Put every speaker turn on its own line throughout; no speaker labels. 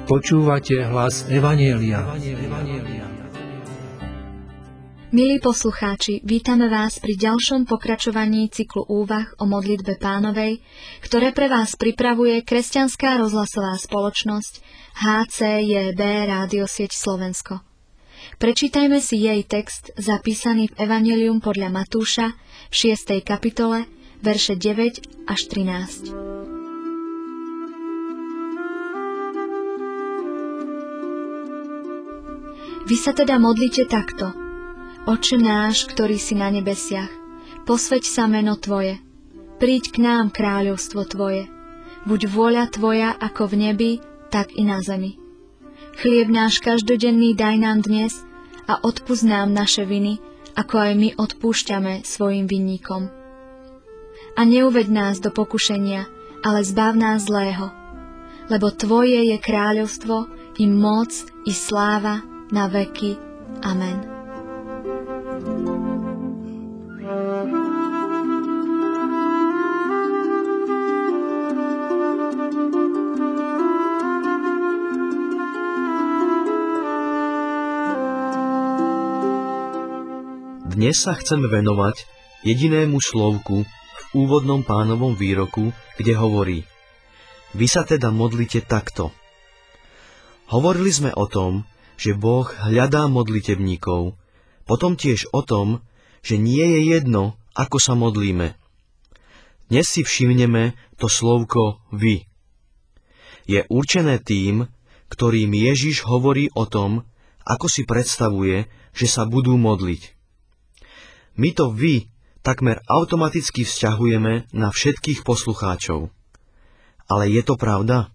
Počúvate hlas Evanjelia.
Milí poslucháči, vítame vás pri ďalšom pokračovaní cyklu úvah o modlitbe Pánovej, ktoré pre vás pripravuje kresťanská rozhlasová spoločnosť HCJB Rádiosieť Slovensko. Prečítajme si jej text zapísaný v Evanjelium podľa Matúša v 6. kapitole, verše 9 až 13. Vy sa teda modlite takto: Otče náš, ktorý si na nebesiach, posväť sa meno Tvoje, príď k nám kráľovstvo Tvoje, buď vôľa Tvoja ako v nebi, tak i na zemi. Chlieb náš každodenný daj nám dnes a odpusť nám naše viny, ako aj my odpúšťame svojim vinníkom. A neuveď nás do pokušenia, ale zbav nás zlého, lebo Tvoje je kráľovstvo, i moc, i sláva na veky. Amen.
Dnes sa chceme venovať jedinému slovku v úvodnom Pánovom výroku, kde hovorí: Vy sa teda modlite takto. Hovorili sme o tom, že Boh hľadá modlitebníkov, potom tiež o tom, že nie je jedno, ako sa modlíme. Dnes si všimneme to slovko vy. Je určené tým, ktorým Ježiš hovorí o tom, ako si predstavuje, že sa budú modliť. My to vy takmer automaticky vzťahujeme na všetkých poslucháčov. Ale je to pravda?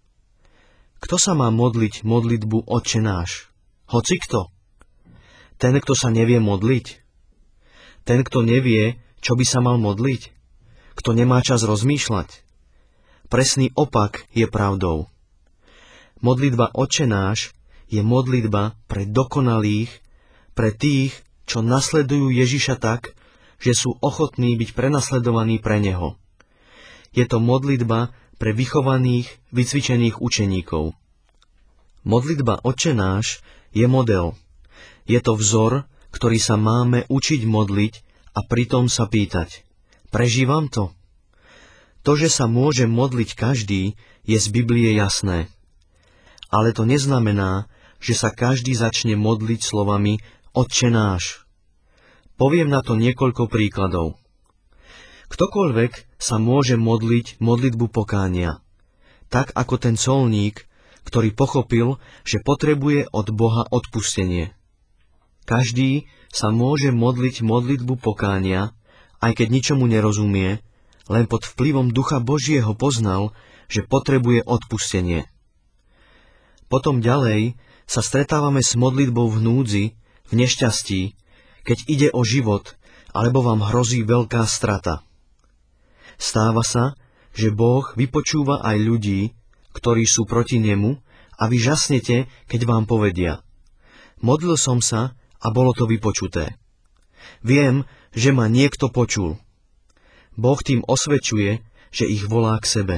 Kto sa má modliť modlitbu Otče náš? Hocikto? Ten, kto sa nevie modliť? Ten, kto nevie, čo by sa mal modliť? Kto nemá čas rozmýšľať? Presný opak je pravdou. Modlitba Otče náš je modlitba pre dokonalých, pre tých, čo nasledujú Ježiša tak, že sú ochotní byť prenasledovaní pre Neho. Je to modlitba pre vychovaných, vycvičených učeníkov. Modlitba Otče náš je model. Je to vzor, ktorý sa máme učiť modliť a pritom sa pýtať: prežívam to? To, že sa môže modliť každý, je z Biblie jasné. Ale to neznamená, že sa každý začne modliť slovami Otče náš. Poviem na to niekoľko príkladov. Ktokoľvek sa môže modliť modlitbu pokánia, tak ako ten colník, ktorý pochopil, že potrebuje od Boha odpustenie. Každý sa môže modliť modlitbu pokánia, aj keď ničomu nerozumie, len pod vplyvom Ducha Božieho poznal, že potrebuje odpustenie. Potom ďalej sa stretávame s modlitbou v núdzi, v nešťastí, keď ide o život, alebo vám hrozí veľká strata. Stáva sa, že Boh vypočúva aj ľudí, ktorí sú proti nemu, a vy žasnete, keď vám povedia: modlil som sa a bolo to vypočuté. Viem, že ma niekto počul. Boh tým osvedčuje, že ich volá k sebe.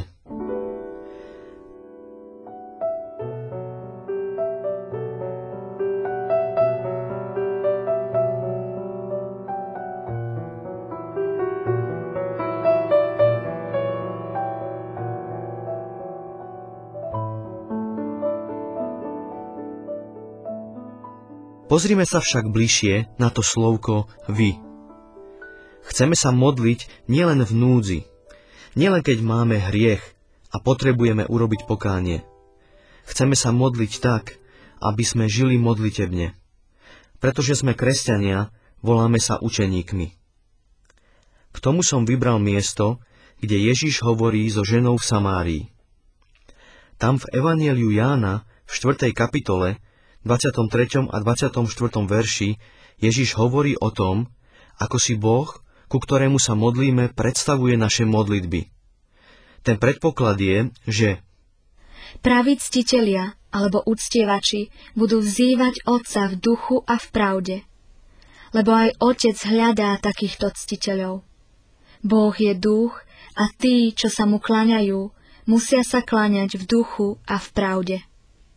Pozrime sa však bližšie na to slovko vy. Chceme sa modliť nielen v núdzi, nielen keď máme hriech a potrebujeme urobiť pokánie. Chceme sa modliť tak, aby sme žili modlitebne. Pretože sme kresťania, voláme sa učeníkmi. K tomu som vybral miesto, kde Ježiš hovorí so ženou v Samárii. Tam v Evanjeliu Jána v 4. kapitole 23. a 24. verši Ježiš hovorí o tom, ako si Boh, ku ktorému sa modlíme, predstavuje naše modlitby. Ten predpoklad je, že
praví ctitelia alebo uctievači budú vzývať Otca v duchu a v pravde, lebo aj Otec hľadá takýchto ctiteľov. Boh je duch a tí, čo sa mu kláňajú, musia sa kláňať v duchu a v pravde.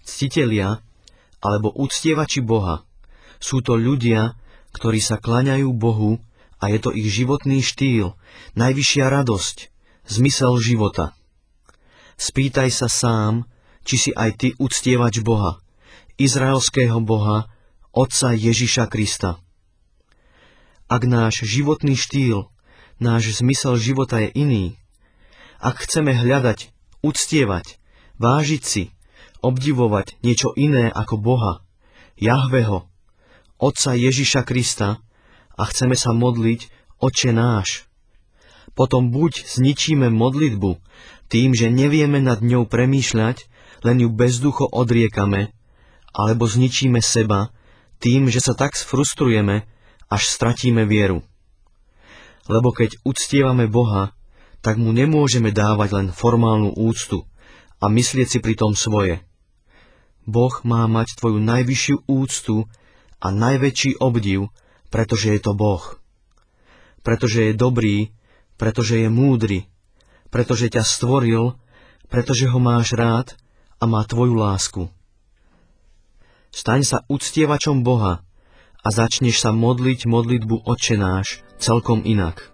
ctitelia alebo uctievači Boha. Sú to ľudia, ktorí sa kláňajú Bohu a je to ich životný štýl, najvyššia radosť, zmysel života. Spýtaj sa sám, či si aj ty uctievač Boha, izraelského Boha, Otca Ježiša Krista. Ak náš životný štýl, náš zmysel života je iný, ak chceme hľadať, uctievať, vážiť si, obdivovať niečo iné ako Boha, Jahveho, Otca Ježiša Krista a chceme sa modliť Otče náš, potom buď zničíme modlitbu tým, že nevieme nad ňou premýšľať, len ju bezducho odriekame, alebo zničíme seba tým, že sa tak sfrustrujeme, až stratíme vieru. Lebo keď uctievame Boha, tak mu nemôžeme dávať len formálnu úctu a myslieť si pritom svoje. Boh má mať tvoju najvyššiu úctu a najväčší obdiv, pretože je to Boh. Pretože je dobrý, pretože je múdry, pretože ťa stvoril, pretože ho máš rád a má tvoju lásku. Staň sa uctievačom Boha a začneš sa modliť modlitbu Otče náš celkom inak.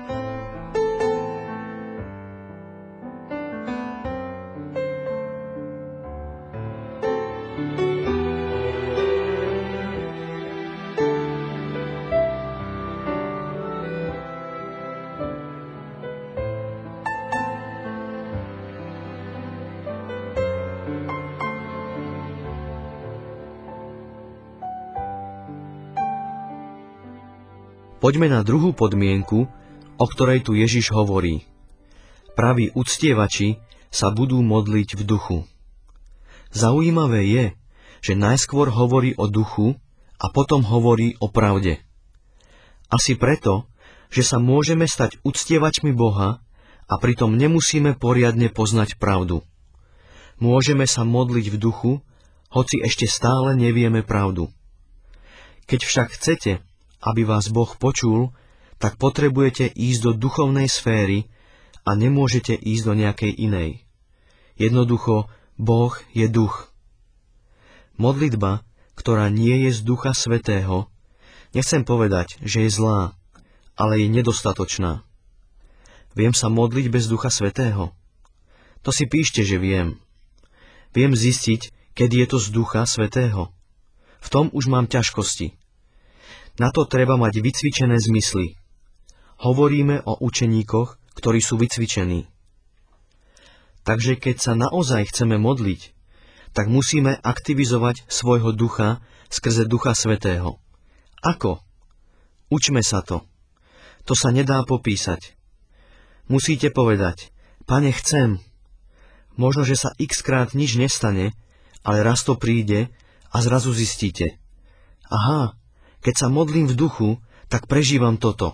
Poďme na druhú podmienku, o ktorej tu Ježiš hovorí. Praví uctievači sa budú modliť v duchu. Zaujímavé je, že najskôr hovorí o duchu a potom hovorí o pravde. Asi preto, že sa môžeme stať uctievačmi Boha a pritom nemusíme poriadne poznať pravdu. Môžeme sa modliť v duchu, hoci ešte stále nevieme pravdu. Keď však chcete, aby vás Boh počul, tak potrebujete ísť do duchovnej sféry a nemôžete ísť do nejakej inej. Jednoducho, Boh je duch. Modlitba, ktorá nie je z Ducha Svätého, nechcem povedať, že je zlá, ale je nedostatočná. Viem sa modliť bez Ducha Svätého? To si píšte, že viem. Viem zistiť, kedy je to z Ducha Svätého. V tom už mám ťažkosti. Na to treba mať vycvičené zmysly. Hovoríme o učeníkoch, ktorí sú vycvičení. Takže keď sa naozaj chceme modliť, tak musíme aktivizovať svojho ducha skrze Ducha Svätého. Ako? Učme sa to. To sa nedá popísať. Musíte povedať, Pane, chcem. Možno, že sa x-krát nič nestane, ale raz to príde a zrazu zistíte. Aha, keď sa modlím v duchu, tak prežívam toto.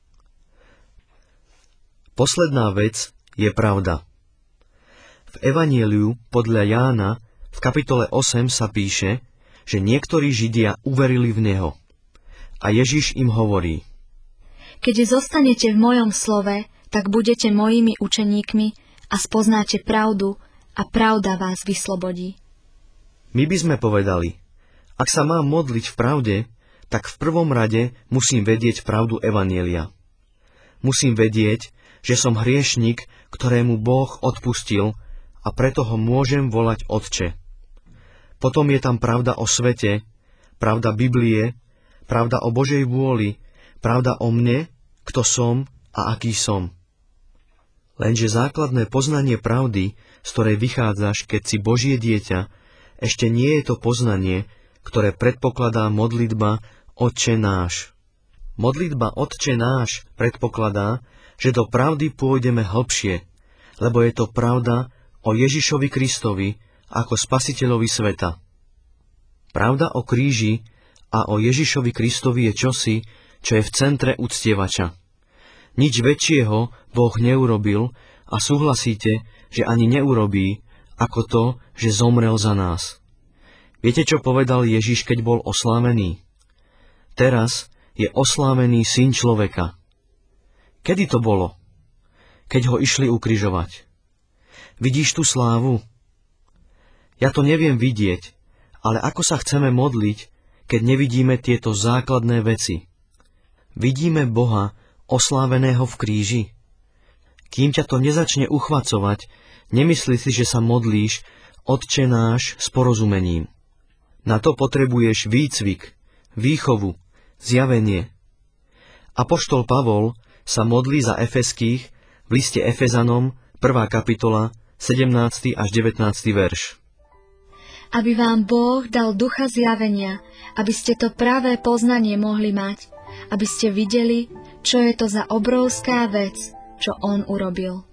Posledná vec je pravda. V Evanjeliu podľa Jána v kapitole 8 sa píše, že niektorí Židia uverili v Neho. A Ježiš im hovorí:
Keď zostanete v mojom slove, tak budete mojimi učeníkmi a spoznáte pravdu a pravda vás vyslobodí.
My by sme povedali, ak sa mám modliť v pravde, tak v prvom rade musím vedieť pravdu Evanjelia. Musím vedieť, že som hriešnik, ktorému Boh odpustil a preto ho môžem volať Otče. Potom je tam pravda o svete, pravda Biblie, pravda o Božej vôli, pravda o mne, kto som a aký som. Lenže základné poznanie pravdy, z ktorej vychádzaš, keď si Božie dieťa, ešte nie je to poznanie, ktoré predpokladá modlitba Otče náš. Modlitba Otče náš predpokladá, že do pravdy pôjdeme hlbšie, lebo je to pravda o Ježišovi Kristovi ako Spasiteľovi sveta. Pravda o kríži a o Ježišovi Kristovi je čosi, čo je v centre uctievača. Nič väčšieho Boh neurobil a súhlasíte, že ani neurobí, ako to, že zomrel za nás. Viete, čo povedal Ježiš, keď bol oslávený? Teraz je oslávený Syn človeka. Kedy to bolo? Keď ho išli ukrižovať. Vidíš tú slávu? Ja to neviem vidieť, ale ako sa chceme modliť, keď nevidíme tieto základné veci? Vidíme Boha osláveného v kríži? Kým ťa to nezačne uchvacovať, nemyslí si, že sa modlíš Otče náš s porozumením. Na to potrebuješ výcvik, výchovu, zjavenie. Apoštol Pavol sa modlí za Efeských v liste Efezanom, 1. kapitola, 17. až 19. verš.
Aby vám Boh dal ducha zjavenia, aby ste to pravé poznanie mohli mať, aby ste videli, čo je to za obrovská vec, čo on urobil.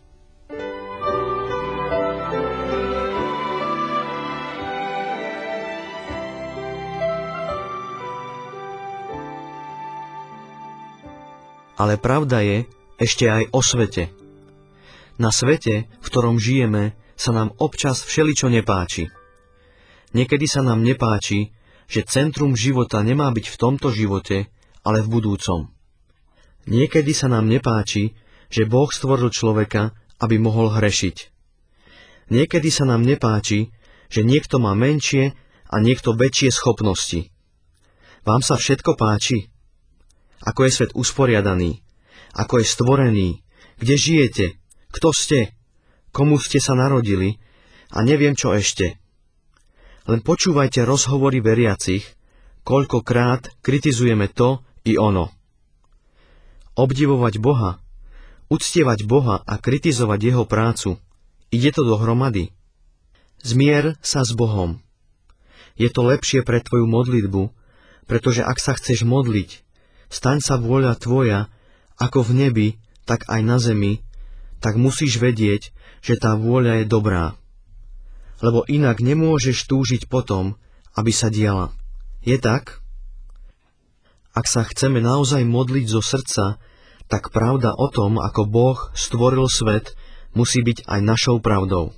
Ale pravda je ešte aj o svete. Na svete, v ktorom žijeme, sa nám občas všeličo nepáči. Niekedy sa nám nepáči, že centrum života nemá byť v tomto živote, ale v budúcom. Niekedy sa nám nepáči, že Boh stvoril človeka, aby mohol hrešiť. Niekedy sa nám nepáči, že niekto má menšie a niekto väčšie schopnosti. Vám sa všetko páči? Ako je svet usporiadaný? Ako je stvorený? Kde žijete? Kto ste? Komu ste sa narodili? A neviem čo ešte. Len počúvajte rozhovory veriacich, koľkokrát kritizujeme to i ono. Obdivovať Boha, uctievať Boha a kritizovať jeho prácu, ide to dohromady. Zmier sa s Bohom. Je to lepšie pre tvoju modlitbu, pretože ak sa chceš modliť, staň sa vôľa tvoja, ako v nebi, tak aj na zemi, tak musíš vedieť, že tá vôľa je dobrá. Lebo inak nemôžeš túžiť potom, aby sa diala. Je tak? Ak sa chceme naozaj modliť zo srdca, tak pravda o tom, ako Boh stvoril svet, musí byť aj našou pravdou.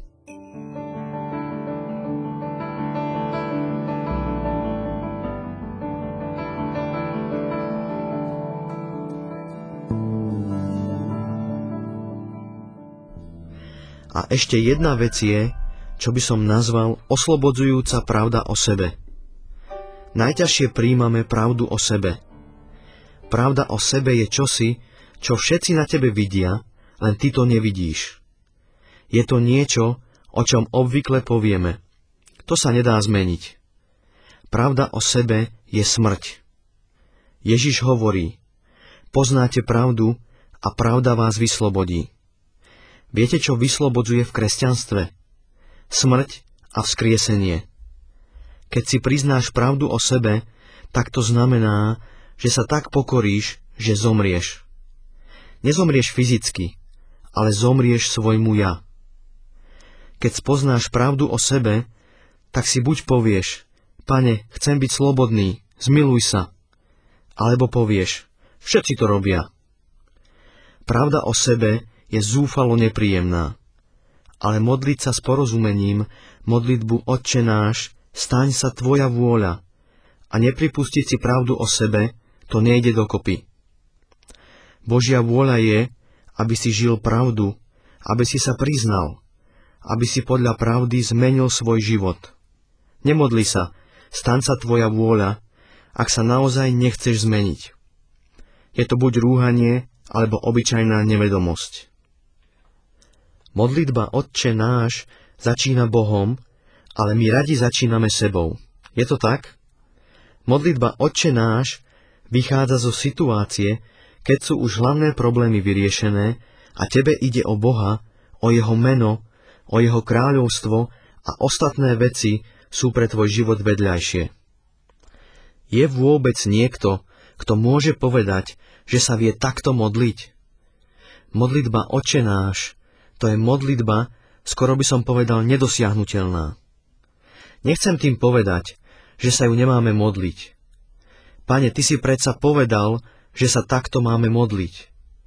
A ešte jedna vec je, čo by som nazval oslobodzujúca pravda o sebe. Najťažšie prijímame pravdu o sebe. Pravda o sebe je čosi, čo všetci na tebe vidia, len ty to nevidíš. Je to niečo, o čom obvykle povieme. To sa nedá zmeniť. Pravda o sebe je smrť. Ježiš hovorí, poznáte pravdu a pravda vás vyslobodí. Viete, čo vyslobodzuje v kresťanstve? Smrť a vzkriesenie. Keď si priznáš pravdu o sebe, tak to znamená, že sa tak pokoríš, že zomrieš. Nezomrieš fyzicky, ale zomrieš svojmu ja. Keď spoznáš pravdu o sebe, tak si buď povieš, Pane, chcem byť slobodný, zmiluj sa. Alebo povieš, všetci to robia. Pravda o sebe je zúfalo nepríjemná. Ale modliť sa s porozumením, modlitbu Otče náš, staň sa tvoja vôľa a nepripustiť si pravdu o sebe, to nejde dokopy. Božia vôľa je, aby si žil pravdu, aby si sa priznal, aby si podľa pravdy zmenil svoj život. Nemodli sa, staň sa tvoja vôľa, ak sa naozaj nechceš zmeniť. Je to buď rúhanie, alebo obyčajná nevedomosť. Modlitba Otče náš začína Bohom, ale my radi začíname sebou. Je to tak? Modlitba Otče náš vychádza zo situácie, keď sú už hlavné problémy vyriešené a tebe ide o Boha, o jeho meno, o jeho kráľovstvo a ostatné veci sú pre tvoj život vedľajšie. Je vôbec niekto, kto môže povedať, že sa vie takto modliť? Modlitba Otče náš, to je modlitba, skoro by som povedal, nedosiahnuteľná. Nechcem tým povedať, že sa ju nemáme modliť. Pane, ty si predsa povedal, že sa takto máme modliť.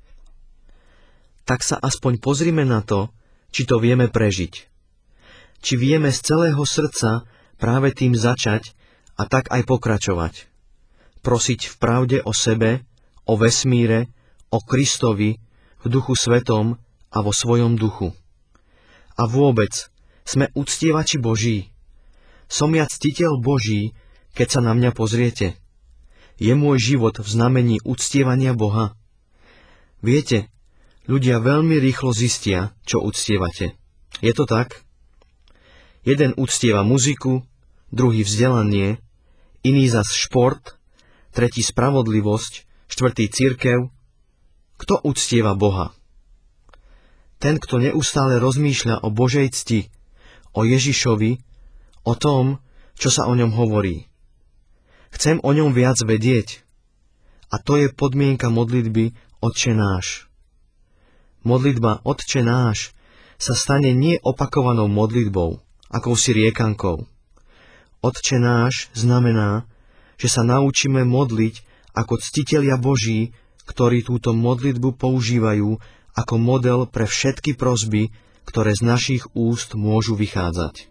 Tak sa aspoň pozrime na to, či to vieme prežiť. Či vieme z celého srdca práve tým začať a tak aj pokračovať. Prosiť v pravde o sebe, o vesmíre, o Kristovi, v Duchu Svetom a vo svojom duchu. A vôbec, sme uctievači Boží. Som ja ctiteľ Boží, keď sa na mňa pozriete. Je môj život v znamení uctievania Boha? Viete, ľudia veľmi rýchlo zistia, čo uctievate. Je to tak? Jeden uctieva muziku, druhý vzdelanie, iný zas šport, tretí spravodlivosť, štvrtý cirkev. Kto uctieva Boha? Ten, kto neustále rozmýšľa o Božej cti, o Ježišovi, o tom, čo sa o ňom hovorí. Chcem o ňom viac vedieť. A to je podmienka modlitby Otče náš. Modlitba Otče náš sa stane nie opakovanou modlitbou, akousi riekankou. Otče náš znamená, že sa naučíme modliť ako ctitelia Boží, ktorí túto modlitbu používajú ako model pre všetky prosby, ktoré z našich úst môžu vychádzať.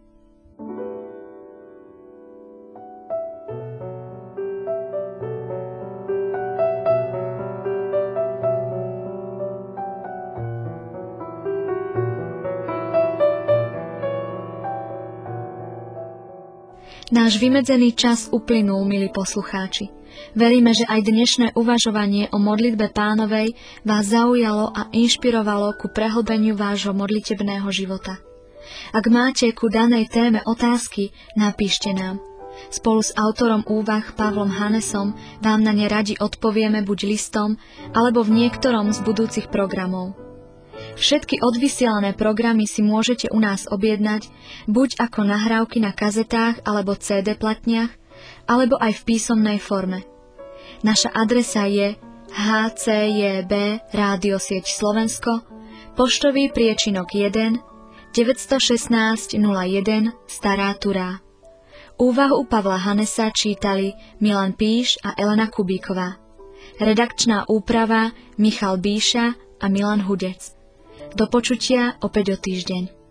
Náš vymedzený čas uplynul, milí poslucháči. Veríme, že aj dnešné uvažovanie o modlitbe Pánovej vás zaujalo a inšpirovalo ku prehlbeniu vášho modlitebného života. Ak máte ku danej téme otázky, napíšte nám. Spolu s autorom úvah Pavlom Hanesom vám na ne radi odpovieme buď listom, alebo v niektorom z budúcich programov. Všetky odvysielané programy si môžete u nás objednať buď ako nahrávky na kazetách alebo CD platniach, alebo aj v písomnej forme. Naša adresa je HCJB Rádiosieť Slovensko, poštový priečinok 1, 916 01 Stará Turá. Úvahu Pavla Hanesa čítali Milan Píš a Elena Kubíková. Redakčná úprava Michal Bíša a Milan Hudec. Do počutia opäť o týždeň.